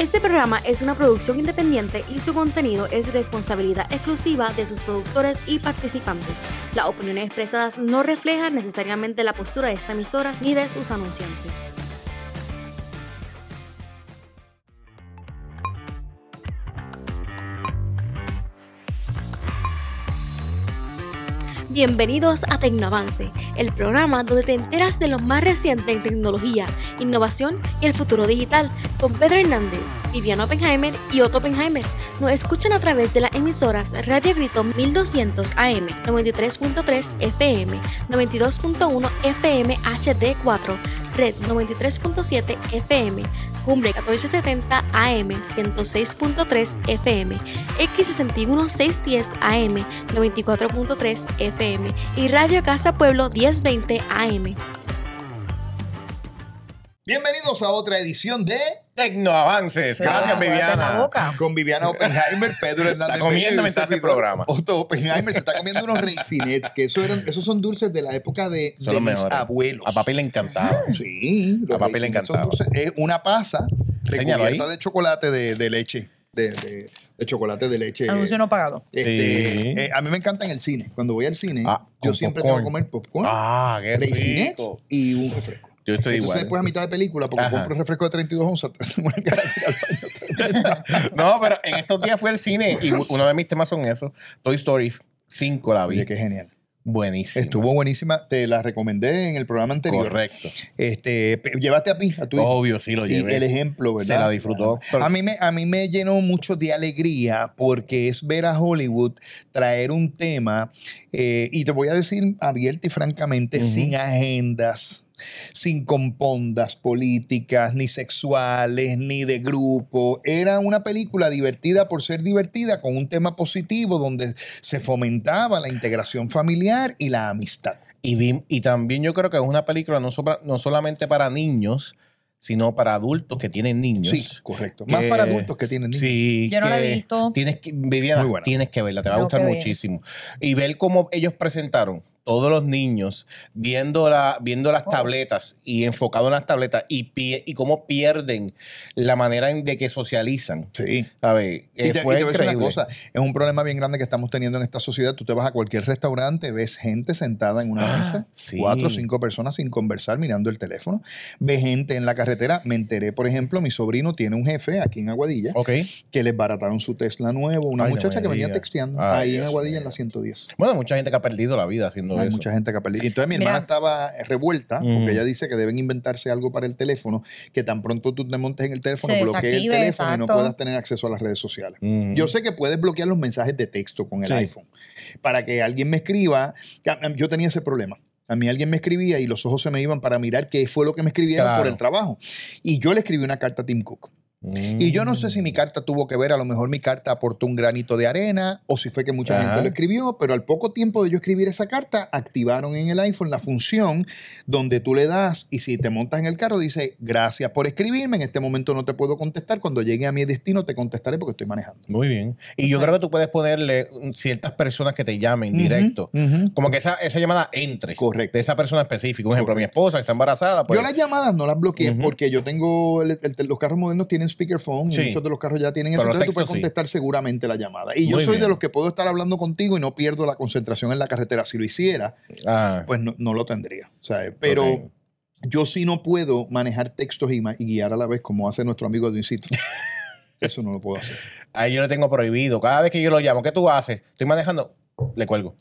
Este programa es una producción independiente y su contenido es responsabilidad exclusiva de sus productores y participantes. Las opiniones expresadas no reflejan necesariamente la postura de esta emisora ni de sus anunciantes. Bienvenidos a Tecnoavance, el programa donde te enteras de lo más reciente en tecnología, innovación y el futuro digital, con Pedro Hernández, Viviana Oppenheimer y Otto Oppenheimer. Nos escuchan a través de las emisoras Radio Grito 1200 AM, 93.3 FM, 92.1 FM HD4, Red 93.7 FM, Cumbre 1470 AM, 106.3 FM, X61 610 AM, 94.3 FM y Radio Casa Pueblo 1020 AM. Bienvenidos a otra edición de Tecnoavances. Gracias, Viviana. Con Viviana Oppenheimer, Pedro Hernández. Está comiendo mientras hace el programa. Otto Oppenheimer se está comiendo unos raisinets, que esos son dulces de la época de mis abuelos. A papi le encantaba. Sí, a papi le encantaba. Es una pasa Enséñalo recubierta de chocolate de leche. De chocolate de leche. Anuncio no pagado. Sí. A mí me encanta en el cine. Cuando voy al cine, yo siempre popcorn. tengo que comer popcorn, Qué raisinets rico. y un refresco. Yo estoy Entonces, igual. después a mitad de película, porque compro refresco de 32 onzas, No, pero en estos días fui al cine y uno de mis temas son esos. Toy Story 5 la vi. Oye, qué genial. Buenísimo. Estuvo buenísima. Te la recomendé en el programa anterior. Correcto. Llevaste a tu hijo. Obvio, sí lo llevé. Y el ejemplo, ¿verdad? Se la disfrutó. A mí me llenó mucho de alegría porque es ver a Hollywood traer un tema, y te voy a decir abierta y francamente, sin agendas, sin compondas políticas, ni sexuales, ni de grupo. Era una película divertida por ser divertida, con un tema positivo donde se fomentaba la integración familiar y la amistad. Y también yo creo que es una película no solamente para niños, sino para adultos que tienen niños. Sí, correcto. Más para adultos que tienen niños. Sí. Yo no la he visto. Viviana, Muy buena. tienes que verla, te va a gustar muchísimo. Y ver cómo ellos presentaron todos los niños viendo las tabletas y enfocado en las tabletas y cómo pierden la manera de que socializan. Sí. ¿Sabes? Y te voy a decir una increíble. cosa, es un problema bien grande que estamos teniendo en esta sociedad. Tú te vas a cualquier restaurante, ves gente sentada en una mesa, sí. 4 o 5 personas sin conversar, mirando el teléfono. Ves gente en la carretera. Me enteré, por ejemplo, mi sobrino tiene un jefe aquí en Aguadilla, que les barataron su Tesla nuevo. Una muchacha que venía texteando ahí en Aguadilla en la 110. Bueno, mucha gente que ha perdido la vida haciendo Hay eso. mucha gente que ha perdido. Entonces mi hermana estaba revuelta porque ella dice que deben inventarse algo para el teléfono, que tan pronto tú te montes en el teléfono, bloquee el teléfono y no puedas tener acceso a las redes sociales. Yo sé que puedes bloquear los mensajes de texto con el iPhone. Para que alguien me escriba, yo tenía ese problema. A mí alguien me escribía y los ojos se me iban para mirar qué fue lo que me escribieron por el trabajo. Y yo le escribí una carta a Tim Cook. Y yo no sé si mi carta tuvo que ver, a lo mejor mi carta aportó un granito de arena o si fue que mucha gente lo escribió, pero al poco tiempo de yo escribir esa carta, activaron en el iPhone la función donde tú le das y si te montas en el carro dice, gracias por escribirme, en este momento no te puedo contestar, cuando llegue a mi destino te contestaré porque estoy manejando. Muy bien. Y yo creo que tú puedes ponerle ciertas personas que te llamen directo, como que esa llamada entre. Correcto. De esa persona específica. Un ejemplo, mi esposa que está embarazada. Pues, yo las llamadas no las bloqueé porque yo tengo, los carros modernos tienen speakerphone y muchos de los carros ya tienen eso, entonces tú puedes contestar seguramente la llamada. Y yo soy de los que puedo estar hablando contigo y no pierdo la concentración en la carretera. Si lo hiciera, pues no lo tendría. ¿Sabes? Pero yo sí no puedo manejar textos y guiar a la vez como hace nuestro amigo Edwincito. Eso no lo puedo hacer. Ahí yo lo tengo prohibido. Cada vez que yo lo llamo, ¿qué tú haces? Estoy manejando. Le cuelgo.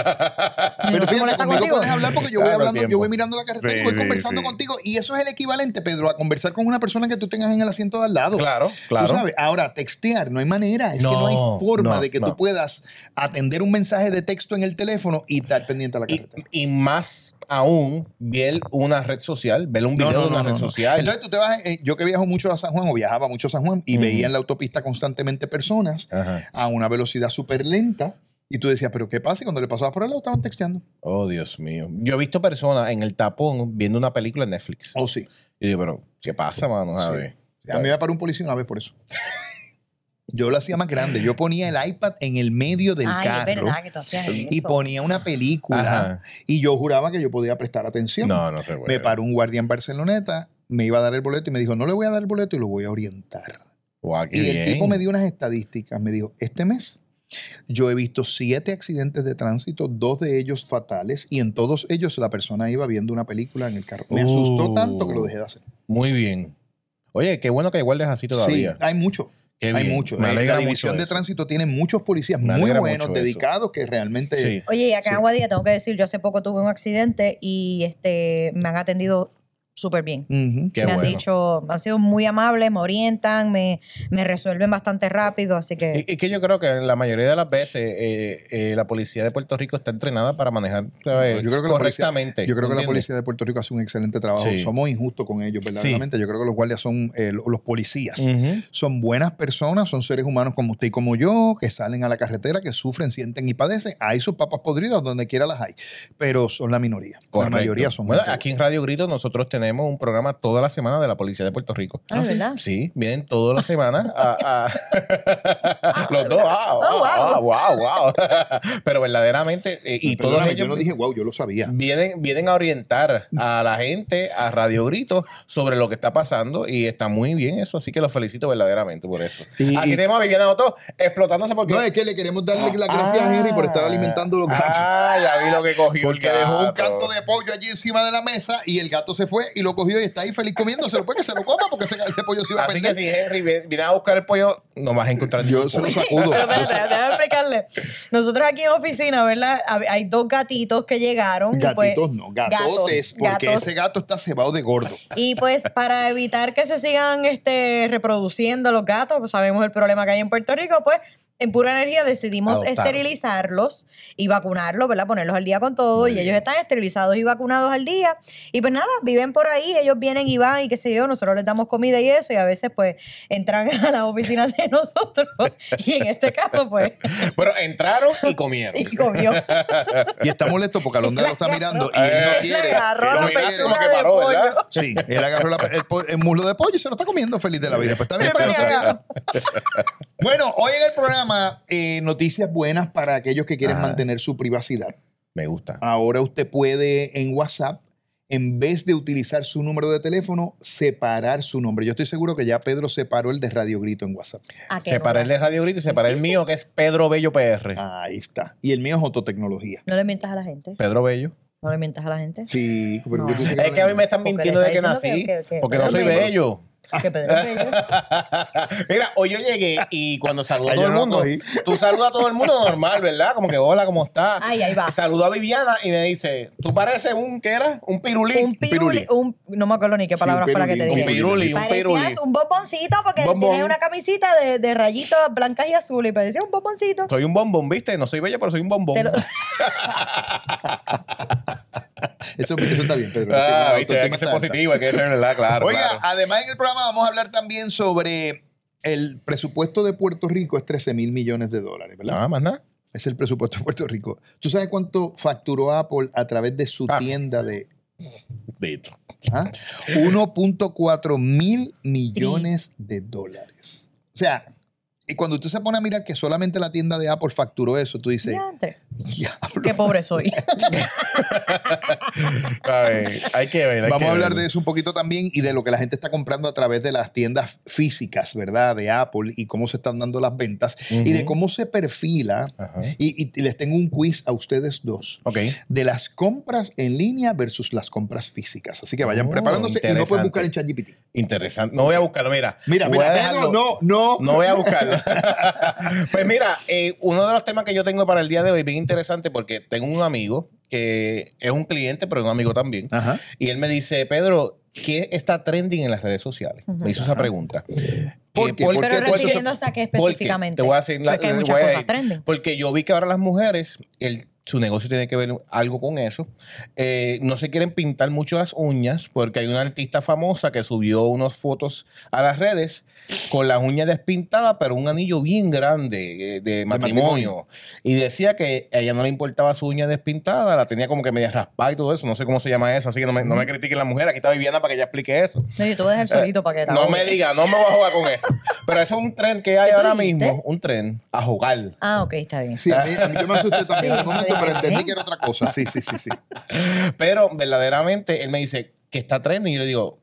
Pero fíjate, conmigo puedes hablar porque yo voy hablando, yo voy mirando la carretera y voy conversando contigo. Y eso es el equivalente, Pedro, a conversar con una persona que tú tengas en el asiento de al lado. Claro. Tú sabes, ahora, textear, no hay manera. Es que no hay forma de que tú puedas atender un mensaje de texto en el teléfono y estar pendiente a la carretera. Y más aún, ver una red social, ver un video de una red social. Entonces tú te vas, yo que viajo mucho a San Juan o viajaba mucho a San Juan y veía en la autopista constantemente personas a una velocidad súper lenta. Y tú decías, ¿pero qué pasa? Y cuando le pasabas por el lado, estaban texteando. Oh, Dios mío. Yo he visto personas en el tapón viendo una película en Netflix. Oh, sí. Y digo, pero, ¿qué pasa, mano? A ver. A mí me paró un policía una vez por eso. Yo lo hacía más grande. Yo ponía el iPad en el medio del carro. Es verdad que tú hacías eso. Y ponía una película. Y yo juraba que yo podía prestar atención. No se puede. Me paró un guardia en Barceloneta, me iba a dar el boleto y me dijo, no le voy a dar el boleto y lo voy a orientar. Wow, qué y bien. el tipo me dio unas estadísticas. Me dijo, este mes yo he visto 7 accidentes de tránsito, 2 de ellos fatales, y en todos ellos la persona iba viendo una película en el carro. Me asustó tanto que lo dejé de hacer. Muy bien. Oye, qué bueno que igual es así todavía. Sí, hay mucho. Hay mucho. La división de tránsito tiene muchos policías muy buenos, dedicados, que realmente... Sí. Oye, y acá en Aguadilla tengo que decir, yo hace poco tuve un accidente y me han atendido súper bien. Me han dicho, han sido muy amables, me orientan, me resuelven bastante rápido, así que... Y que yo creo que la mayoría de las veces la policía de Puerto Rico está entrenada para manejar correctamente. Yo creo que la policía de Puerto Rico hace un excelente trabajo. Sí. Somos injustos con ellos, verdaderamente. Sí. Yo creo que los guardias son, los policías, son buenas personas, son seres humanos como usted y como yo, que salen a la carretera, que sufren, sienten y padecen. Hay sus papas podridas donde quiera las hay, pero son la minoría. Correcto. La mayoría son... Bueno, aquí en Radio Grito nosotros tenemos un programa toda la semana de la policía de Puerto Rico. Ah, ¿verdad? Sí, vienen todas las semanas los dos. Wow. Pero verdaderamente, y todos ellos... Yo no dije wow, yo lo sabía. Vienen a orientar a la gente, a Radio Grito, sobre lo que está pasando, y está muy bien eso, así que los felicito verdaderamente por eso. Aquí tenemos a Viviana Otto explotándose porque... No, es que le queremos darle las gracias a Henry por estar alimentando los gatos. Ya vi lo que cogió. Porque dejó un canto de pollo allí encima de la mesa y el gato se fue y lo cogió y está ahí feliz comiéndoselo. Pues que se lo coma porque ese pollo se iba a perder. Así que si Henry viene a buscar el pollo, no vas a encontrar. Yo se lo sacudo. Pero espérate, déjame explicarle. Nosotros aquí en oficina, ¿verdad? Hay 2 gatitos que llegaron. Gatitos pues, no, gatotes, porque ese gato está cebado de gordo. Y pues para evitar que se sigan reproduciendo los gatos, pues sabemos el problema que hay en Puerto Rico, pues en Pura Energía decidimos esterilizarlos y vacunarlos, ¿verdad? Ponerlos al día con todo. Muy y bien. Ellos están esterilizados y vacunados al día. Y pues nada, viven por ahí, ellos vienen y van y qué sé yo, nosotros les damos comida y eso, y a veces pues entran a las oficinas de nosotros. Y en este caso pues... Pero entraron y comieron. Y comió. Y está molesto porque Alondra lo está mirando y él no quiere. Le agarró la pechuga de paró, pollo. ¿verdad? Sí, él agarró el muslo de pollo y se lo está comiendo feliz de la vida. Pues está bien para que no se vea. Bueno, hoy en el programa noticias buenas para aquellos que quieren mantener su privacidad. Me gusta. Ahora usted puede en WhatsApp, en vez de utilizar su número de teléfono, separar su nombre. Yo estoy seguro que ya Pedro separó el de Radio Grito en WhatsApp. Separé el de Radio Grito y separé el mío, que es Pedro Bello PR. Ahí está. Y el mío es Ototecnología. No le mientas a la gente. ¡Pedro Bello! ¿No le mientas a la gente? Sí. Pero no. Es que a mí me están mintiendo de que nací. Porque no soy bello. Que Pedro es bello. Mira, hoy yo llegué y cuando saludo a todo el mundo, tú saludas a todo el mundo normal, ¿verdad? Como que hola, ¿cómo estás? Ahí va. Saludo a Viviana y me dice, tú pareces ¿qué era? Un pirulí. Un pirulí. No me acuerdo ni qué palabra fue la que te dije. Un pirulí. Parecías un bomboncito porque tienes una camisita de rayitos blancas y azules y parecía un bomboncito. Soy un bombón, ¿viste? No soy bello, pero soy un bombón. Eso está bien, Pedro. ¿Viste? Hay que ser positivo, hay que ser verdad, claro. Oiga, claro. Además en el programa vamos a hablar también sobre el presupuesto de Puerto Rico es $13,000 millones, ¿verdad? Nada más nada. Es el presupuesto de Puerto Rico. ¿Tú sabes cuánto facturó Apple a través de su tienda de... 1.4 mil millones de dólares. O sea... Y cuando usted se pone a mirar que solamente la tienda de Apple facturó eso, tú dices... ¡Diablo! ¡Qué pobre soy! Hay que ver. Vamos a hablar de eso un poquito también y de lo que la gente está comprando a través de las tiendas físicas, ¿verdad? De Apple y cómo se están dando las ventas y de cómo se perfila. Y les tengo un quiz a ustedes dos. De las compras en línea versus las compras físicas. Así que vayan preparándose y no pueden buscar en ChatGPT. Interesante. No voy a buscarlo, mira. Mira, no. No voy a buscarlo. Pues mira, uno de los temas que yo tengo para el día de hoy, bien interesante, porque tengo un amigo que es un cliente, pero es un amigo también. Y él me dice, Pedro, ¿qué está trending en las redes sociales? Me hizo esa pregunta. Pero refiriéndose a qué específicamente. Te voy a decir porque hay muchas cosas trending. Porque yo vi que ahora las mujeres, su negocio tiene que ver algo con eso. No se quieren pintar mucho las uñas porque hay una artista famosa que subió unas fotos a las redes con las uñas despintadas, pero un anillo bien grande de matrimonio. Y decía que a ella no le importaba su uña despintada, la tenía como que media raspada y todo eso. No sé cómo se llama eso, así que no me critiquen la mujer. Aquí está Viviana para que ella explique eso. No, yo te voy a dejar solito para que... No me diga, no me voy a jugar con eso. Pero eso es un tren que hay ahora mismo. Un tren a jugar. Ah, ok, está bien. Sí, a mí yo me asusté también en un momento, pero entendí que era otra cosa. Sí. Pero verdaderamente él me dice que está trending y yo le digo,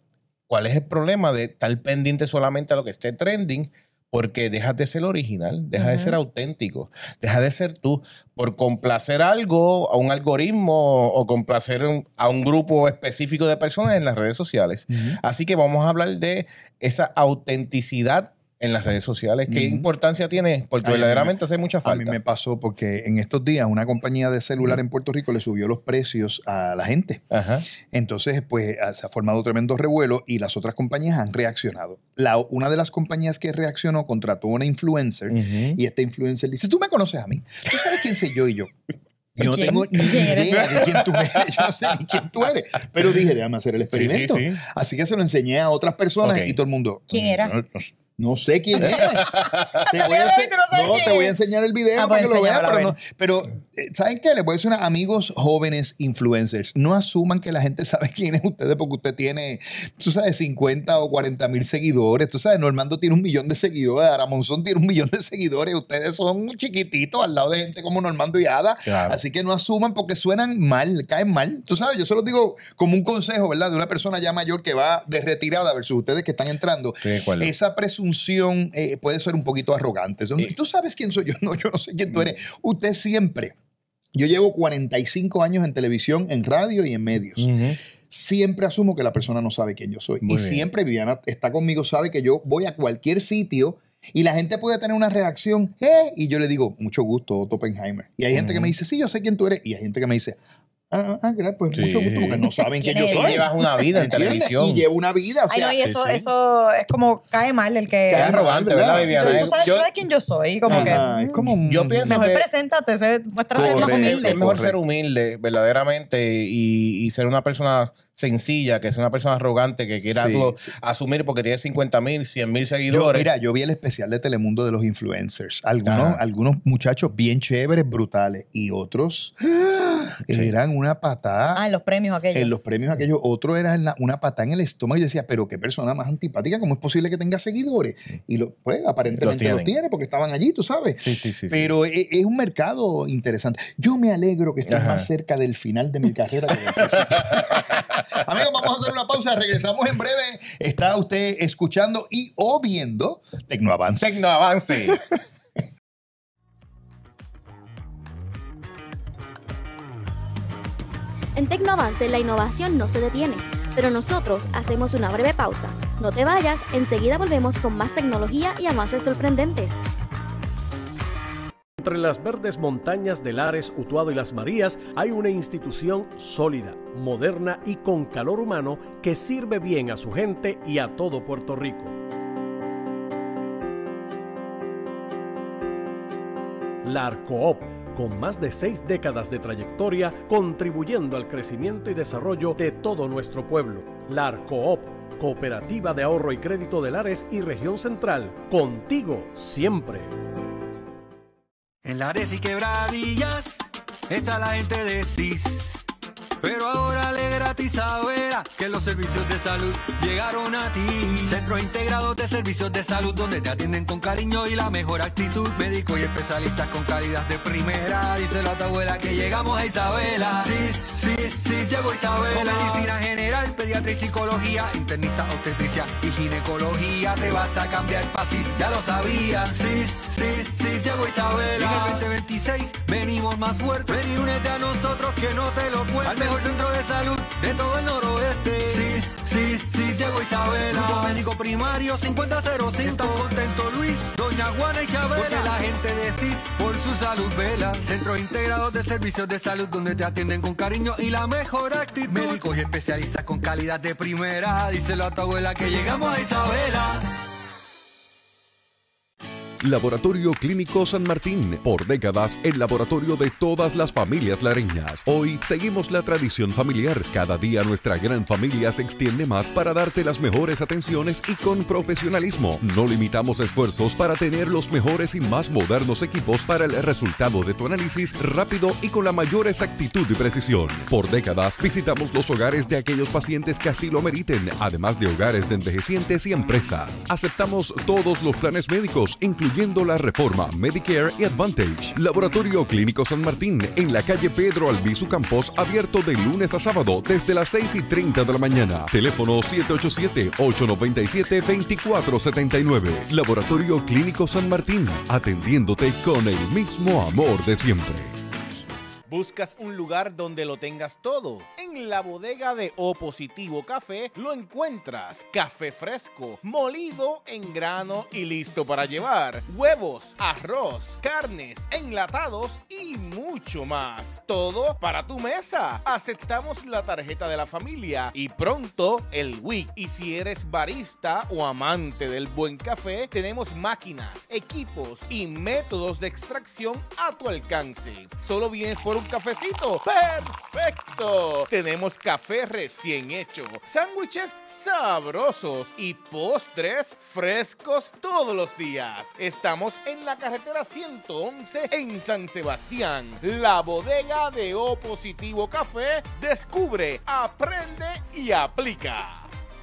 ¿cuál es el problema de estar pendiente solamente a lo que esté trending? Porque dejas de ser original, dejas de ser auténtico, dejas de ser tú por complacer algo, a un algoritmo o complacer a un grupo específico de personas en las redes sociales. Así que vamos a hablar de esa autenticidad en las redes sociales. ¿Qué importancia tiene? Porque verdaderamente hace mucha falta. A mí me pasó porque en estos días una compañía de celular en Puerto Rico le subió los precios a la gente. Entonces, pues se ha formado tremendo revuelo y las otras compañías han reaccionado. Una de las compañías que reaccionó contrató a una influencer y esta influencer dice, tú me conoces a mí, tú sabes quién soy yo y yo. Yo no tengo ni idea de quién tú eres. Yo no sé ni quién tú eres. Pero dije, déjame hacer el experimento. Sí. Así que se lo enseñé a otras personas y todo el mundo. ¿Quién era? No sé quién es. Te voy a enseñar el video para que lo vean. Pero ¿saben qué? Les voy a decir a amigos jóvenes influencers. No asuman que la gente sabe quién es ustedes porque usted tiene, tú sabes, 50 o 40 mil seguidores. Tú sabes, Normando tiene 1 millón de seguidores. Aramonzón tiene 1 millón de seguidores. Ustedes son chiquititos al lado de gente como Normando y Ada. Claro. Así que no asuman porque suenan mal, caen mal. Tú sabes, yo se los digo como un consejo, ¿verdad? De una persona ya mayor que va de retirada versus ustedes que están entrando. Sí, esa presunción puede ser un poquito arrogante. ¿Tú sabes quién soy yo? No, yo no sé quién tú eres. Usted siempre. Yo llevo 45 años en televisión, en radio y en medios. Siempre asumo que la persona no sabe quién yo soy. Muy bien. Siempre Viviana está conmigo, sabe que yo voy a cualquier sitio y la gente puede tener una reacción, y yo le digo, mucho gusto, Otto Oppenheimer. Y hay gente que me dice, sí, yo sé quién tú eres. Y hay gente que me dice, gracias, pues mucho gusto, porque no saben quién yo soy. Llevas una vida en televisión. Y llevo una vida. O sea, y eso es como cae mal el que. Cae arrogante, ¿verdad, Viviana? Tú sabes quién yo soy. Como que. Es como yo pienso mejor preséntate, muestra ser más humilde. Es mejor ser humilde, verdaderamente, y ser una persona sencilla, que es una persona arrogante que quiera asumir porque tiene 50,000, 100,000 seguidores. Yo vi el especial de Telemundo de los influencers. Algunos muchachos bien chéveres, brutales, y otros eran una patada. En los premios aquellos. En los premios aquellos. Otro era una patada en el estómago. Y yo decía, pero qué persona más antipática, ¿cómo es posible que tenga seguidores? Y pues aparentemente los tiene porque estaban allí, tú sabes. Sí. Pero es un mercado interesante. Yo me alegro que estés más cerca del final de mi carrera que del principio. Amigos, vamos a hacer una pausa. Regresamos en breve. Está usted escuchando o viendo Tecnoavance. Tecnoavance. En Tecnoavance la innovación no se detiene, pero nosotros hacemos una breve pausa. No te vayas, enseguida volvemos con más tecnología y avances sorprendentes. Entre las verdes montañas de Lares, Utuado y Las Marías hay una institución sólida, moderna y con calor humano que sirve bien a su gente y a todo Puerto Rico. La ARCOOP, con más de 6 décadas de trayectoria, contribuyendo al crecimiento y desarrollo de todo nuestro pueblo. La ARCOOP, Cooperativa de Ahorro y Crédito de Lares y Región Central, contigo siempre. En Lares y Quebradillas está la gente de CIS, pero ahora le gratis a Vera que los servicios de salud llegaron a ti. Centros integrados de servicios de salud donde te atienden con cariño y la mejor actitud. Médicos y especialistas con calidad de primera. Díselo a tu abuela que llegamos a Isabela. CIS, llegó Isabela. Con medicina general, pediatría y psicología, internista, obstetricia y ginecología. Te vas a cambiar para CIS, ya lo sabías. CIS, llegó Isabela. Y en el 2026 venimos más fuertes. Ven y únete a nosotros que no te lo cuento. Al mejor centro de salud de todo el noroeste. CIS, llegó Isabela. Grupo médico primario 5005. Están contentos Luis, Doña Juana y Chabela. Porque la gente de CIS por su salud vela. Centros integrados de servicios de salud donde te atienden con cariño y la mejor actitud. Médicos y especialistas con calidad de primera. Díselo a tu abuela que llegamos a Isabela. Laboratorio Clínico San Martín, por décadas el laboratorio de todas las familias lareñas. Hoy seguimos la tradición familiar. Cada día nuestra gran familia se extiende más para darte las mejores atenciones y con profesionalismo. No limitamos esfuerzos para tener los mejores y más modernos equipos para el resultado de tu análisis rápido y con la mayor exactitud y precisión. Por décadas visitamos los hogares de aquellos pacientes que así lo meriten, además de hogares de envejecientes y empresas. Aceptamos todos los planes médicos, incluyendo incluyendo la reforma Medicare y Advantage. Laboratorio Clínico San Martín, en la calle Pedro Albizu Campos, abierto de lunes a sábado desde las 6:30 de la mañana. Teléfono 787-897-2479. Laboratorio Clínico San Martín, atendiéndote con el mismo amor de siempre. ¿Buscas un lugar donde lo tengas todo? En la bodega de O Positivo Café lo encuentras. Café fresco, molido en grano y listo para llevar. Huevos, arroz, carnes, enlatados y mucho más. Todo para tu mesa. Aceptamos la tarjeta de la familia y pronto el WIC. Y si eres barista o amante del buen café, tenemos máquinas, equipos y métodos de extracción a tu alcance. Solo vienes por un cafecito. ¡Perfecto! Tenemos café recién hecho, sándwiches sabrosos y postres frescos todos los días. Estamos en la carretera 111 en San Sebastián. La bodega de O Positivo Café. Descubre, aprende y aplica.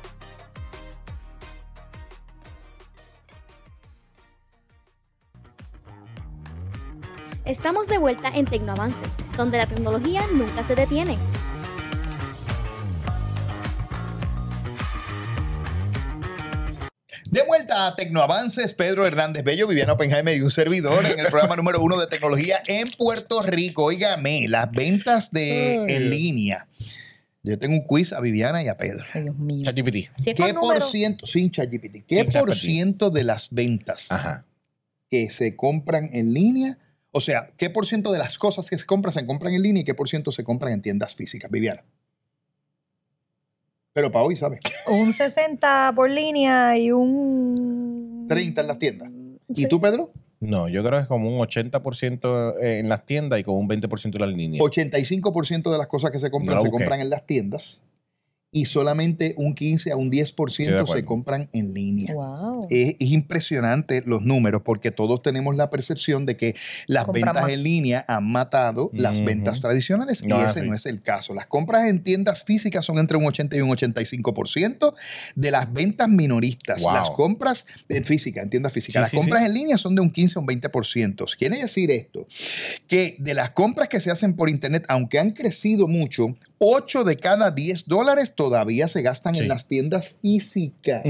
Estamos de vuelta en Tecnoavance, donde la tecnología nunca se detiene. De vuelta a Tecnoavances, Pedro Hernández Bello, Viviana Oppenheimer y un servidor en el programa número 1 de tecnología en Puerto Rico. Óigame, las ventas en línea. Yo tengo un quiz a Viviana y a Pedro. Ay, Dios mío. ChatGPT. ¿Qué por ciento, sin ChatGPT, qué por ciento de las ventas que se compran en línea? O sea, ¿qué por ciento de las cosas que se compran en línea y qué por ciento se compran en tiendas físicas? Viviana. Pero para hoy, ¿sabes? Un 60 por línea y un 30 en las tiendas. Sí. ¿Y tú, Pedro? No, yo creo que es como un 80% en las tiendas y como un 20% en la línea. 85% de las cosas que se compran en las tiendas y solamente un 15 a un 10% se compran en línea. Wow. Es impresionante los números porque todos tenemos la percepción de que las ventas en línea han matado las ventas tradicionales y ese no es el caso. Las compras en tiendas físicas son entre un 80 y un 85% de las ventas minoristas. Las compras en tiendas físicas. Las compras en línea son de un 15 a un 20%. Quiere decir esto, que de las compras que se hacen por internet, aunque han crecido mucho, 8 de cada 10 dólares todavía se gastan en las tiendas físicas.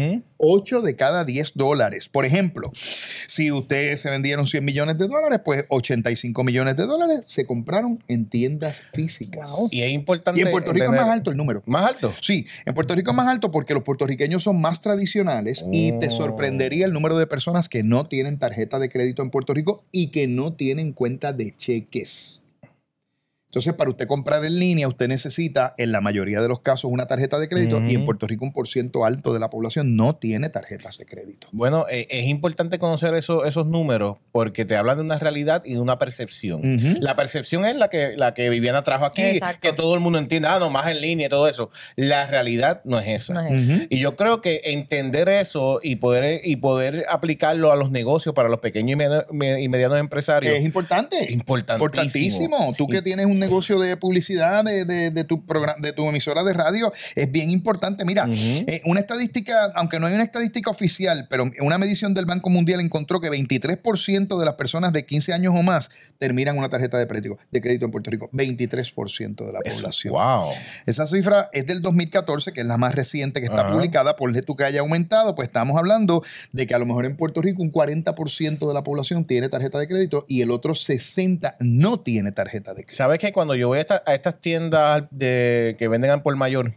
8 de cada 10 dólares. Por ejemplo, si ustedes se vendieron 100 millones de dólares, pues 85 millones de dólares se compraron en tiendas físicas. Wow. Y es importante. Y en Puerto Rico es más alto el número. ¿Más alto? Sí, en Puerto Rico es más alto porque los puertorriqueños son más tradicionales y te sorprendería el número de personas que no tienen tarjeta de crédito en Puerto Rico y que no tienen cuenta de cheques. Entonces, para usted comprar en línea, usted necesita, en la mayoría de los casos, una tarjeta de crédito y en Puerto Rico un % alto de la población no tiene tarjetas de crédito. Bueno, es importante conocer esos números porque te hablan de una realidad y de una percepción. La percepción es la que Viviana trajo aquí, que todo el mundo entiende, no, más en línea y todo eso. La realidad no es esa. No es esa. Y yo creo que entender eso y poder aplicarlo a los negocios para los pequeños y medianos empresarios es importante. Importantísimo. Tú que tienes un negocio de publicidad de tu programa, de tu emisora de radio, es bien importante. Mira, una estadística, aunque no hay una estadística oficial, pero una medición del Banco Mundial encontró que 23% de las personas de 15 años o más terminan una tarjeta de crédito en Puerto Rico. 23% de la población. Wow. Esa cifra es del 2014, que es la más reciente que está publicada. Por tú que haya aumentado, pues estamos hablando de que a lo mejor en Puerto Rico un 40% de la población tiene tarjeta de crédito y el otro 60% no tiene tarjeta de crédito. ¿Sabes qué? Cuando yo voy a estas tiendas que venden al por mayor,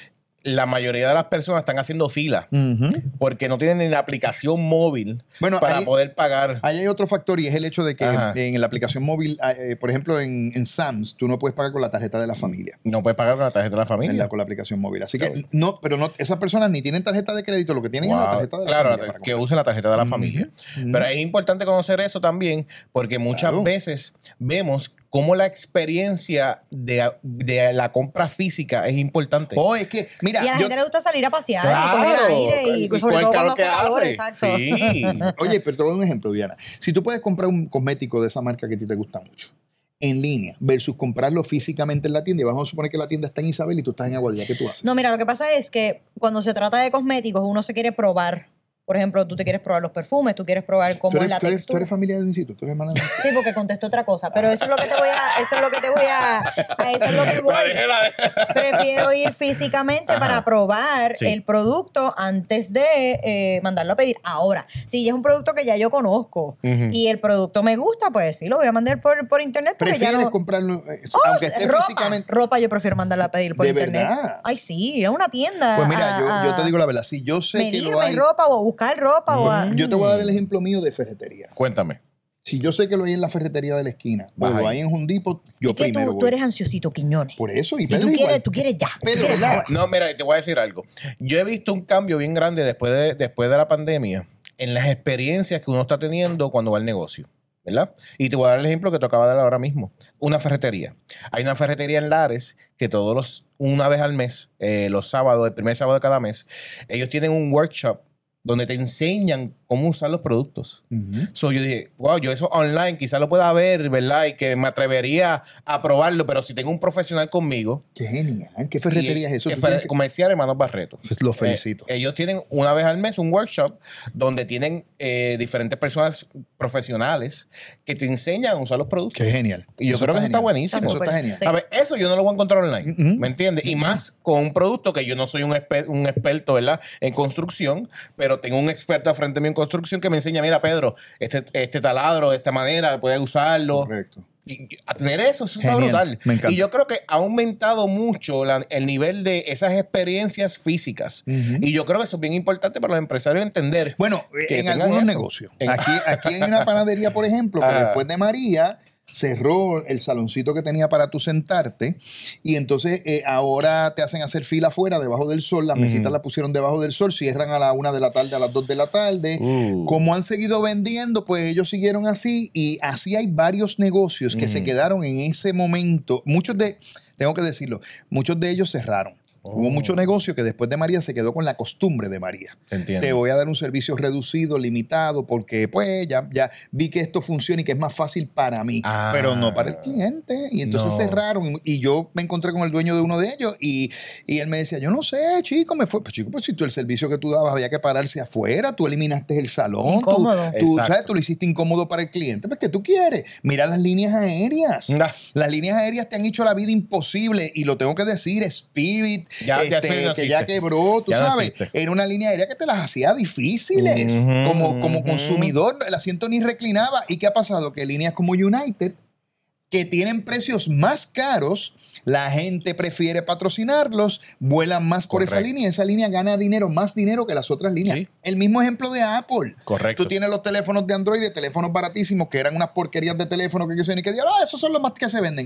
la mayoría de las personas están haciendo fila porque no tienen ni la aplicación móvil para poder pagar. Ahí hay otro factor y es el hecho de que en la aplicación móvil, por ejemplo, en Sam's, tú no puedes pagar con la tarjeta de la familia. No puedes pagar con la tarjeta de la familia. Con la aplicación móvil. Así que esas personas ni tienen tarjeta de crédito, lo que tienen es la tarjeta de la familia. Claro, que usen la tarjeta de la familia. Pero es importante conocer eso también porque muchas veces vemos cómo la experiencia de la compra física es importante. Es que, mira, y a la gente le gusta salir a pasear y coger aire y sobre todo cuando hace calor, exacto. Sí. Oye, pero te voy a dar un ejemplo, Diana. Si tú puedes comprar un cosmético de esa marca que a ti te gusta mucho en línea versus comprarlo físicamente en la tienda, y vamos a suponer que la tienda está en Isabel y tú estás en Aguadilla, ¿qué tú haces? No, mira, lo que pasa es que cuando se trata de cosméticos uno se quiere probar Por ejemplo, tú te quieres probar los perfumes, tú quieres probar cómo es la textura. ¿Tú eres familia de Dincito? ¿Tú eres hermana de Dincito? Sí, porque contestó otra cosa. Pero eso es lo que te voy a... Eso es lo que voy. Prefiero ir físicamente para probar el producto antes de mandarlo a pedir. Ahora, si es un producto que ya yo conozco y el producto me gusta, pues sí, lo voy a mandar por internet. ¿Prefieres comprarlo aunque esté físicamente? Ropa yo prefiero mandarla a pedir por internet. ¿Verdad? Ay, sí, ir a una tienda. Pues mira, yo te digo la verdad. Si yo sé que lo hay... ropa o buscar ropa Yo te voy a dar el ejemplo mío de ferretería. Cuéntame. Si yo sé que lo hay en la ferretería de la esquina o lo hay en Home Depot, yo primero voy. Tú eres ansiosito, Quiñones. Por eso. Y Pedro tú quieres ya. Pedro, no, mira, te voy a decir algo. Yo he visto un cambio bien grande después de la pandemia en las experiencias que uno está teniendo cuando va al negocio, ¿verdad? Y te voy a dar el ejemplo que te acabo de dar ahora mismo. Una ferretería. Hay una ferretería en Lares que una vez al mes, los sábados, el primer sábado de cada mes, ellos tienen un workshop donde te enseñan cómo usar los productos. So yo dije, wow, yo eso online quizás lo pueda ver, ¿verdad? Y que me atrevería a probarlo, pero si tengo un profesional conmigo... ¡Qué genial! ¿Qué ferretería es eso? Comercial Hermanos Barreto. Pues lo felicito. Ellos tienen una vez al mes un workshop donde tienen diferentes personas profesionales que te enseñan a usar los productos. ¡Qué genial! Y yo creo que eso está buenísimo. Eso está genial. Sí. A ver, eso yo no lo voy a encontrar online, ¿me entiendes? Y más con un producto que yo no soy un experto, ¿verdad? En construcción, pero tengo un experto frente a mí en construcción que me enseña, mira, Pedro, este taladro de esta manera, puedes usarlo. Correcto. Y a tener eso está brutal. Me encanta. Y yo creo que ha aumentado mucho el nivel de esas experiencias físicas. Y yo creo que eso es bien importante para los empresarios entender. Bueno, que en algunos negocios. Aquí hay una panadería, por ejemplo, que después de María cerró el saloncito que tenía para tú sentarte y entonces ahora te hacen hacer fila afuera debajo del sol, las mesitas las pusieron debajo del sol, cierran a la 1 de la tarde, a las 2 de la tarde. Como han seguido vendiendo, pues ellos siguieron así y así hay varios negocios que se quedaron en ese momento. Tengo que decirlo, muchos de ellos cerraron. Hubo mucho negocio que después de María se quedó con la costumbre de María. Entiendo. Te voy a dar un servicio reducido, limitado, porque pues ya vi que esto funciona y que es más fácil para mí, pero no para el cliente. Y entonces cerraron y yo me encontré con el dueño de uno de ellos y él me decía, yo no sé, chico, me fue. Pues chico, pues si tú el servicio que tú dabas había que pararse afuera, tú eliminaste el salón. Incómodo. Tú lo hiciste incómodo para el cliente. Pues ¿qué tú quieres? Mira las líneas aéreas. Las líneas aéreas te han hecho la vida imposible y lo tengo que decir, Spirit, que ya quebró, tú sabes, era una línea aérea que te las hacía difíciles como consumidor, el asiento ni reclinaba. ¿Y qué ha pasado? Que líneas como United, que tienen precios más caros, la gente prefiere patrocinarlos, vuelan más por esa línea y esa línea gana dinero, más dinero que las otras líneas. Sí. El mismo ejemplo de Apple. Correcto. Tú tienes los teléfonos de Android, de teléfonos baratísimos, que eran unas porquerías de teléfono que dicen, esos son los más que se venden.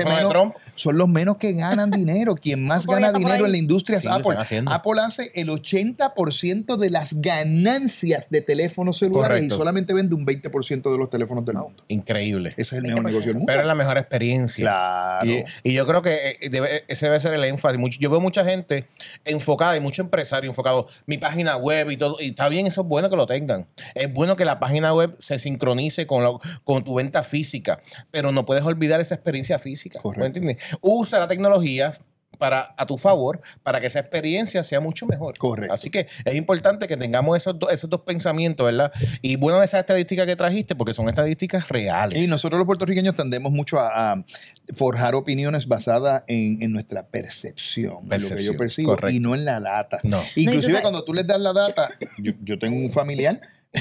Son los menos que ganan dinero. Quien más gana dinero en la industria es Apple. Apple hace el 80% de las ganancias de teléfonos celulares y solamente vende un 20% de los teléfonos del mundo. Increíble. Ese es el mejor negocio del mundo. Pero es la mejor experiencia. Claro. Y yo creo que ese debe ser el énfasis. Yo veo mucha gente enfocada y mucho empresario enfocado. Mi página web y todo. Y está bien, eso es bueno que lo tengan. Es bueno que la página web se sincronice con tu venta física. Pero no puedes olvidar esa experiencia física. Correcto. ¿Entiendes? Usa la tecnología a tu favor, para que esa experiencia sea mucho mejor. Correcto. Así que es importante que tengamos esos dos pensamientos, ¿verdad? Y bueno, esas estadísticas que trajiste, porque son estadísticas reales. Y nosotros los puertorriqueños tendemos mucho a forjar opiniones basadas en nuestra percepción, en lo que yo percibo, correcto. Y no en la data. No. Inclusive cuando tú les das la data, yo tengo un familiar...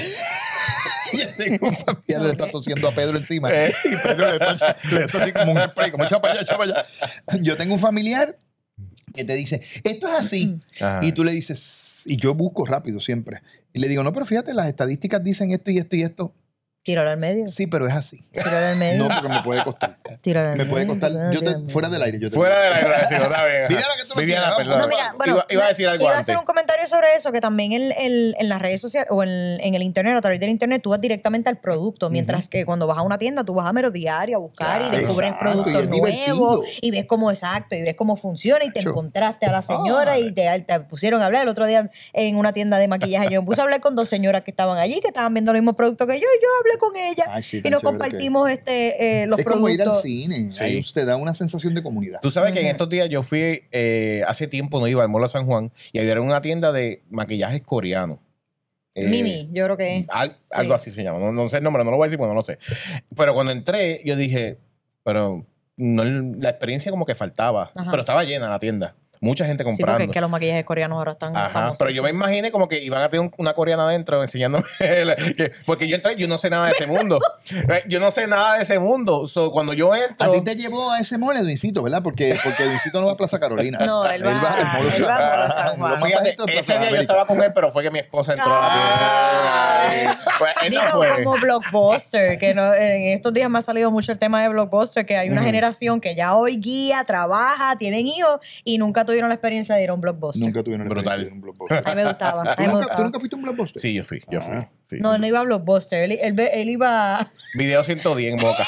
Yo tengo un familiar, le está tosiendo a Pedro encima. Y Pedro le hace así como un spray, como echa para allá. Yo tengo un familiar que te dice, esto es así. Ajá. Y tú le dices, y yo busco rápido siempre. Y le digo, no, pero fíjate, las estadísticas dicen esto y esto y esto. Tíralo al medio. Sí, pero es así. Tíralo al medio. No, porque me puede costar. Tíralo al medio. Me puede costar. Fuera del aire. Fuera del aire. Viviana, perdón. No, mira, bueno, iba a decir algo iba antes. a hacer un comentario sobre eso, que también en las redes sociales o en el internet, a través del internet, tú vas directamente al producto, mientras que cuando vas a una tienda, tú vas a Merodiario a buscar y descubres productos nuevos y ves cómo funciona y te encontraste a la señora y te pusieron a hablar. El otro día en una tienda de maquillaje yo me puse a hablar con dos señoras que estaban allí, que estaban viendo los mismos productos que yo, y yo hablé con ellas. Y nos compartimos los productos. Es como ir al cine. Sí. Ahí te da una sensación de comunidad. Tú sabes que en estos días yo fui, hace tiempo no iba al Mall de San Juan y había una tienda de maquillajes coreanos. Mimi, yo creo que algo así se llama. No sé el nombre, no lo voy a decir porque no lo sé. Pero cuando entré, yo dije, pero no, la experiencia como que faltaba. Ajá. Pero estaba llena la tienda. Mucha gente comprando. Sí, porque es que los maquillajes coreanos ahora están famosos. Pero yo me imaginé como que iban a tener una coreana adentro enseñándome. Porque yo entré, yo no sé nada de ese mundo. Yo no sé nada de ese mundo. Cuando yo entro... A ti te llevó a ese mole, Edwincito, ¿verdad? Porque Edwincito no va a Plaza Carolina. No, él va a San Juan. Ese día yo estaba con él, pero fue que mi esposa entró a la tienda. Pues él no fue. Como Blockbuster, que no, en estos días me ha salido mucho el tema de Blockbuster, que hay una generación que ya hoy guía, trabaja, tienen hijos y nunca tuvieron la experiencia de ir a un Blockbuster. Nunca tuvieron la experiencia de ir a un Blockbuster. A mí me gustaba. ¿Tú nunca fuiste a un Blockbuster? Sí, yo fui. Sí. No iba a Blockbuster. Él iba... Video 110 en Boca.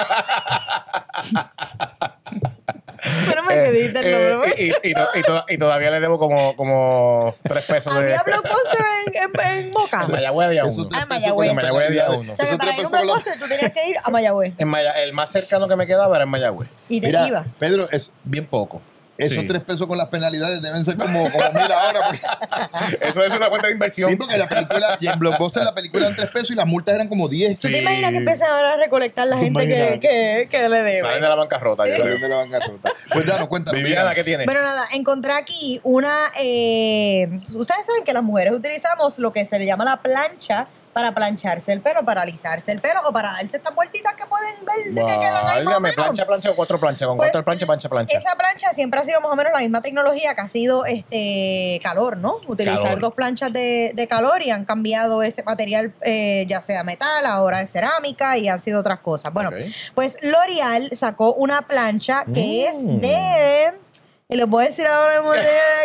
Pero me quedé el nombre. Y todavía le debo como 3 pesos. ¿Había Blockbuster en Boca? En Mayagüez había uno. En Mayagüez había uno. O sea, que para ir a un Blockbuster tú tenías que ir a Mayagüez. El más cercano que me quedaba era en Mayagüez. ¿Y te ibas? Pedro, es bien poco. Esos 3 pesos con las penalidades deben ser como 1,000 ahora. Eso es una cuenta de inversión. Sí, porque la película, y en Blockbuster la película eran 3 pesos y las multas eran como 10. ¿Tú te imaginas que empiezan ahora a recolectar la gente que le debe? Salen de la bancarrota. Salen de la bancarrota. Pues ya, cuéntanos. Viviana, ¿qué tienes? Bueno, nada, encontré aquí una... ustedes saben que las mujeres utilizamos lo que se le llama la plancha para plancharse el pelo, para alisarse el pelo o para darse estas vueltitas que pueden ver de que quedan ahí más o menos. Plancha o 4 planchas. Con 4 planchas, plancha. Esa plancha siempre ha sido más o menos la misma tecnología que ha sido calor, ¿no? Utilizar 2 planchas de calor y han cambiado ese material, ya sea metal, ahora es cerámica y han sido otras cosas. Bueno, pues L'Oreal sacó una plancha que es de... Y les voy a decir ahora con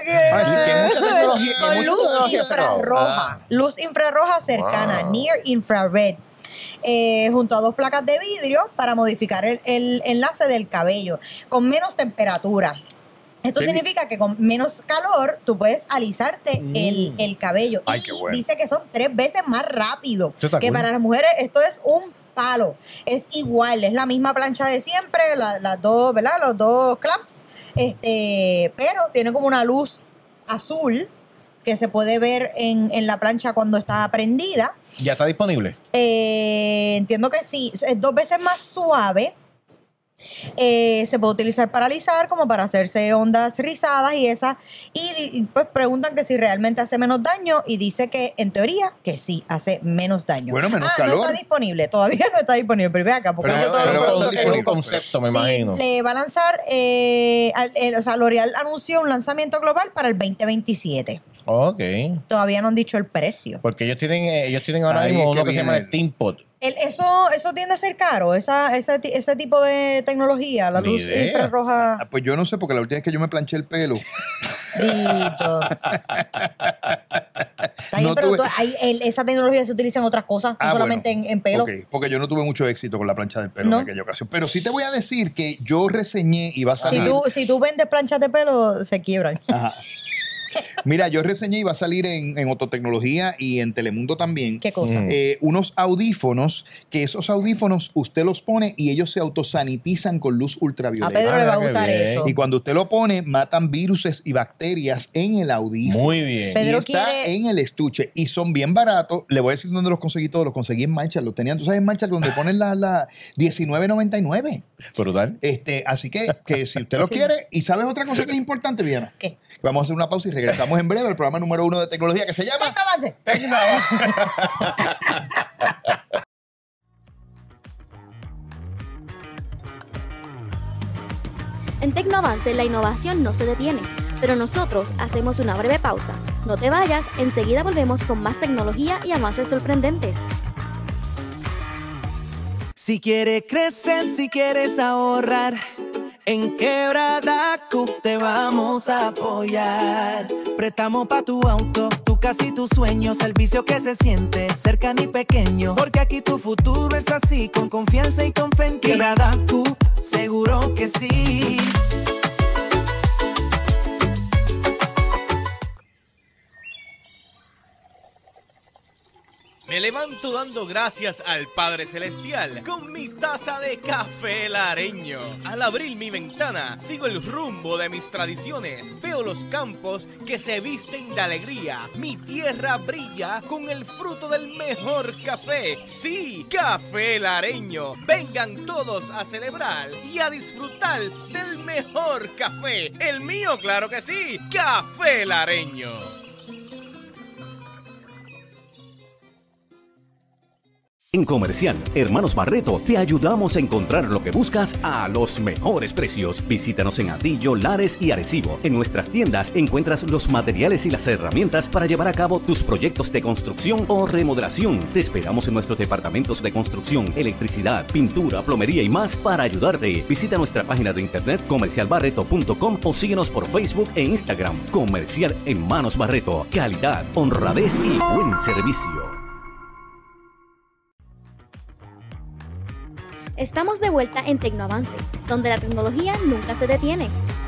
luz infrarroja. Luz infrarroja cercana, near infrared. Junto a 2 placas de vidrio para modificar el enlace del cabello con menos temperatura. Esto significa que con menos calor tú puedes alisarte el cabello. Ay, y dice que son 3 veces más rápido. Que para las mujeres esto es un palo. Es igual, es la misma plancha de siempre, las dos, ¿verdad? Los 2 clamps. Pero tiene como una luz azul que se puede ver en la plancha cuando está prendida. ¿Ya está disponible? Entiendo que sí. Es 2 veces más suave. Se puede utilizar para alisar como para hacerse ondas rizadas y esas. Y pues preguntan que si realmente hace menos daño y dice que en teoría que sí hace menos daño. Bueno, menos calor. No está disponible, todavía no está disponible. Pero ve acá, porque es un concepto, me imagino. Le va a lanzar, o sea, L'Oreal anunció un lanzamiento global para el 2027. Ok. Todavía no han dicho el precio. Porque ellos tienen ahora mismo uno que se llama Steampod. Eso tiende a ser caro, ese tipo de tecnología, la luz infrarroja. Pues yo no sé, porque la última vez que yo me planché el pelo. Está bien, pero esa tecnología se utiliza en otras cosas, no solamente en pelo. Okay, porque yo no tuve mucho éxito con la plancha del pelo en aquella ocasión. Pero sí te voy a decir que yo reseñé y va a salir... Si tú vendes planchas de pelo, se quiebran. Ajá. Mira, yo reseñé y va a salir en Ototecnología y en Telemundo también. ¿Qué cosa? Unos audífonos, que esos audífonos usted los pone y ellos se autosanitizan con luz ultravioleta. A Pedro le va a gustar eso. Y cuando usted lo pone, matan viruses y bacterias en el audífono. Muy bien. Pedro y está en el estuche y son bien baratos. Le voy a decir dónde los conseguí todos. Los conseguí en Marshall. Los tenían, tú sabes, en Marshall donde ponen la $19.99. Brutal. Así que si usted los quiere. ¿Y sabes otra cosa que es importante, Viana? ¿Qué? Vamos a hacer una pausa y regresamos en breve al programa número 1 de tecnología que se llama Tecnoavance. En Tecnoavance la innovación no se detiene, pero nosotros hacemos una breve pausa. No te vayas, enseguida volvemos con más tecnología y avances sorprendentes. Si quieres crecer, si quieres ahorrar, en Quebrada.co te vamos a apoyar. Préstamo pa' tu auto, tu casa y tus sueños. Servicio que se siente cercano y pequeño. Porque aquí tu futuro es así, con confianza y con fe en Quebrada.co, seguro que sí. Me levanto dando gracias al Padre Celestial con mi taza de café lareño. Al abrir mi ventana, sigo el rumbo de mis tradiciones. Veo los campos que se visten de alegría. Mi tierra brilla con el fruto del mejor café. Sí, café lareño. Vengan todos a celebrar y a disfrutar del mejor café. El mío, claro que sí, café lareño. En Comercial Hermanos Barreto te ayudamos a encontrar lo que buscas a los mejores precios. Visítanos en Atillo, Lares y Arecibo. En nuestras tiendas encuentras los materiales y las herramientas para llevar a cabo tus proyectos de construcción o remodelación. Te esperamos en nuestros departamentos de construcción, electricidad, pintura, plomería y más para ayudarte. Visita nuestra página de internet comercialbarreto.com o síguenos por Facebook e Instagram. Comercial Hermanos Barreto. Calidad, honradez y buen servicio. Estamos de vuelta en Tecnoavance, donde la tecnología nunca se detiene.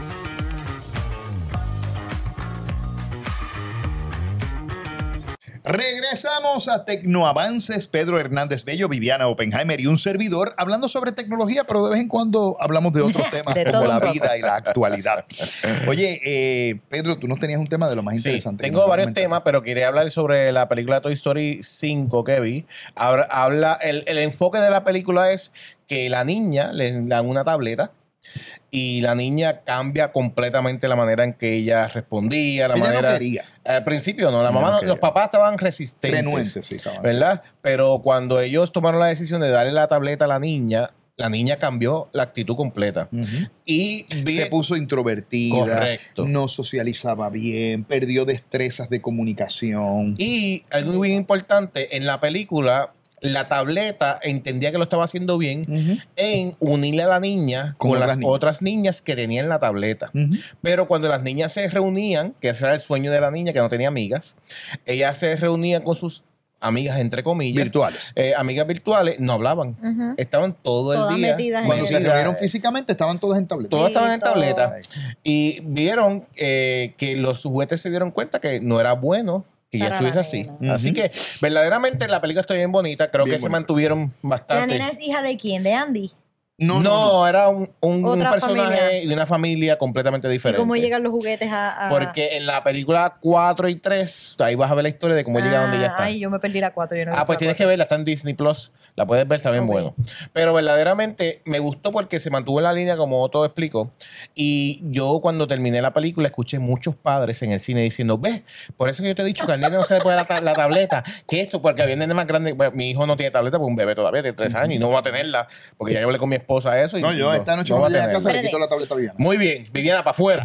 Regresamos a Tecnoavances. Pedro Hernández Bello, Viviana Oppenheimer y un servidor hablando sobre tecnología, pero de vez en cuando hablamos de otros temas como la vida y la actualidad. Oye, Pedro, tú nos tenías un tema de lo más interesante. Tengo varios temas, pero quería hablar sobre la película Toy Story 5 que vi. Habla, el enfoque de la película es que la niña le dan una tableta y la niña cambia completamente la manera en que ella respondía, la manera. No quería. Al principio no, la mamá no, los papás estaban resistentes, renuentes, sí, ¿verdad? Pero cuando ellos tomaron la decisión de darle la tableta a la niña cambió la actitud completa. Y se puso introvertida, correcto, no socializaba bien, perdió destrezas de comunicación. Y algo muy importante, en la película la tableta entendía que lo estaba haciendo bien en unirle a la niña con las otras niñas que tenían la tableta. Pero cuando las niñas se reunían, que ese era el sueño de la niña, que no tenía amigas, ella se reunía con sus amigas, entre comillas. Virtuales. Amigas virtuales, no hablaban. Estaban todo el día. Cuando se reunieron físicamente, estaban todas en tableta. Todas estaban en tableta. Y vieron que los juguetes se dieron cuenta que no era bueno que ya estuviese así. Así que, verdaderamente, la película está bien bonita. Creo que se mantuvieron bastante. ¿La nena es hija de quién? ¿De Andy? No, era un personaje y una familia completamente diferente. ¿Y cómo llegan los juguetes a...? Porque en la película 4 y 3, ahí vas a ver la historia de cómo llega donde ya está. Ay, yo me perdí la 4. Yo no pues tienes que verla, está en Disney Plus. La puedes ver, está bien bueno. Pero verdaderamente me gustó porque se mantuvo en la línea, como Otto explicó. Y yo, cuando terminé la película, escuché muchos padres en el cine diciendo: ves, por eso que yo te he dicho que al nene no se le puede dar la tableta. Que esto, porque había nene más grande. Bueno, mi hijo no tiene tableta porque un bebé todavía de 3 años y no va a tenerla. Porque ya yo hablé con mi esposa eso. Y yo esta noche cuando llegue a casa le quito la tableta a Viviana. Muy bien, Viviana, para afuera.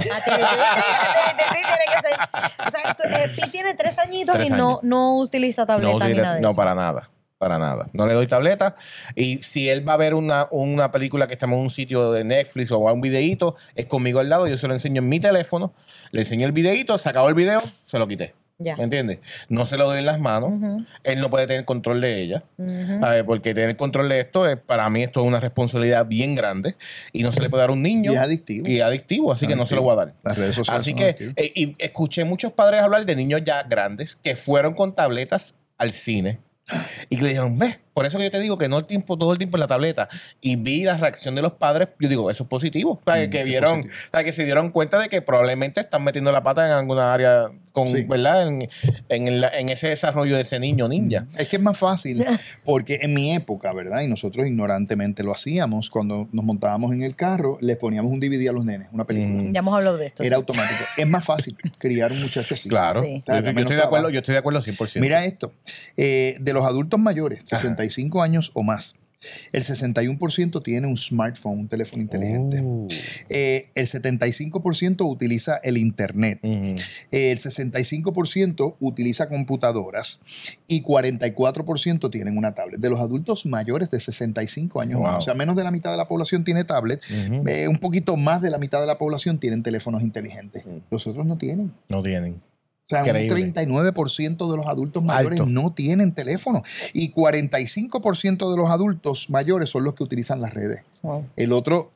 O sea, Pi tiene 3 añitos y no utiliza tableta ni nada de eso. No, para nada. Para nada. No le doy tableta. Y si él va a ver una película que estamos en un sitio de Netflix o un videíto, es conmigo al lado. Yo se lo enseño en mi teléfono. Le enseño el videíto, se acabó el video, se lo quité. ¿Me entiendes? No se lo doy en las manos. Él no puede tener control de ella. Porque tener control de esto, para mí, esto es una responsabilidad bien grande. Y no se le puede dar a un niño. Y es adictivo. Y es adictivo, así que no se lo voy a dar. Las redes sociales. Así que, y escuché muchos padres hablar de niños ya grandes que fueron con tabletas al cine. Y le dijeron: ves, por eso que yo te digo que no todo el tiempo en la tableta. Y vi la reacción de los padres. Yo digo, eso es positivo. Que vieron, que se dieron cuenta de que probablemente están metiendo la pata en alguna área ¿verdad? En ese desarrollo de ese niño ninja. Es que es más fácil, porque en mi época, ¿verdad? Y nosotros ignorantemente lo hacíamos, cuando nos montábamos en el carro, les poníamos un DVD a los nenes, una película. Ya hemos hablado de esto. Era automático. Es más fácil criar un muchacho así. Claro. Yo estoy de acuerdo 100%. Mira esto. De los adultos mayores, 65 años o más, el 61% tiene un smartphone, un teléfono inteligente. El 75% utiliza el internet. El 65% utiliza computadoras y 44% tienen una tablet. De los adultos mayores de 65 años, o sea, menos de la mitad de la población tiene tablet. Un poquito más de la mitad de la población tienen teléfonos inteligentes. Los otros no tienen. No tienen. O sea, increíble. Un 39% de los adultos mayores no tienen teléfono y 45% de los adultos mayores son los que utilizan las redes. El otro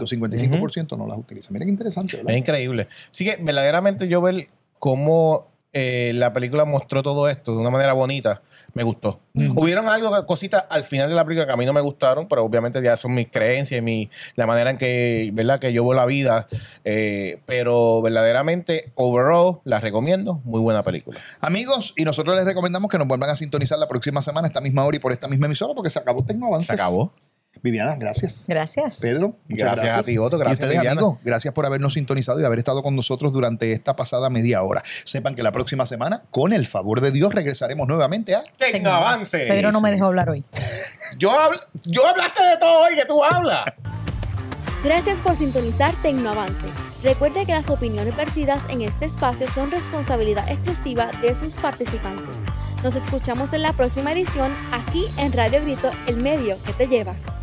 55% no las utiliza. Mira qué interesante, ¿verdad? Es increíble. Así que verdaderamente yo veo cómo la película mostró todo esto de una manera bonita, me gustó. Hubieron cositas al final de la película que a mí no me gustaron, pero obviamente ya son mis creencias y la manera en que, ¿verdad?, que yo veo la vida. Pero verdaderamente, overall, la recomiendo. Muy buena película. Amigos, y nosotros les recomendamos que nos vuelvan a sintonizar la próxima semana, esta misma hora y por esta misma emisora, porque se acabó Tecnoavances. Se acabó. Viviana, gracias. Gracias. Pedro, muchas gracias a ti, Otto. Gracias, y ustedes, Viviana. amigos, gracias por habernos sintonizado y haber estado con nosotros durante esta pasada media hora. Sepan que la próxima semana, con el favor de Dios, regresaremos nuevamente a Tecnoavances. Pedro no me dejó hablar hoy. Yo hablaste de todo hoy, que tú hablas. Gracias por sintonizar Tecnoavance. Recuerde que las opiniones vertidas en este espacio son responsabilidad exclusiva de sus participantes. Nos escuchamos en la próxima edición aquí en Radio Grito, el medio que te lleva.